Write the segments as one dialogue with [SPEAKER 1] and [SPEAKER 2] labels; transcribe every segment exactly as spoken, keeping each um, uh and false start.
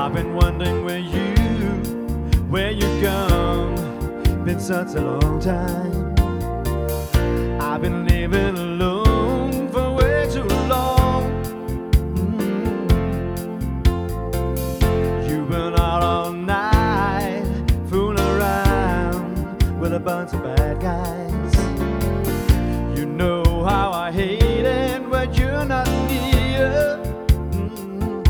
[SPEAKER 1] I've been wondering where you, where you gone. Been such a long time. I've been living alone for way too long. Mm. You've been out all night, fooling around with a bunch of bad guys. You know how I hate it when you're not near. Mm.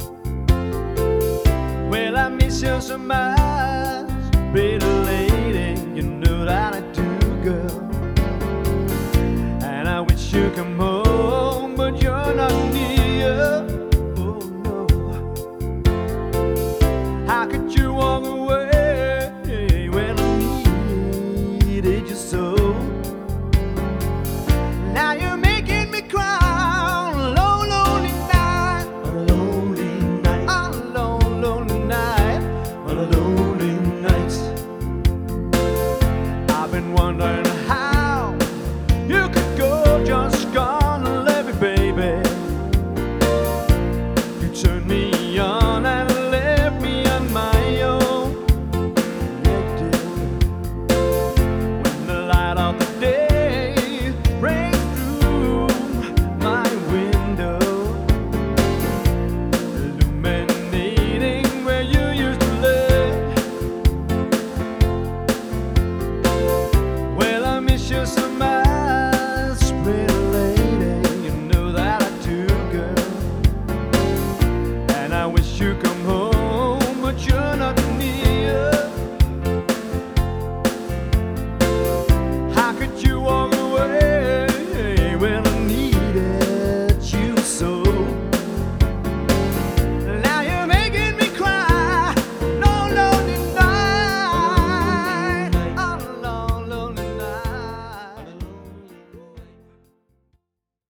[SPEAKER 1] Well, I miss you so much, pretty lady. You know that I do, girl. You come home.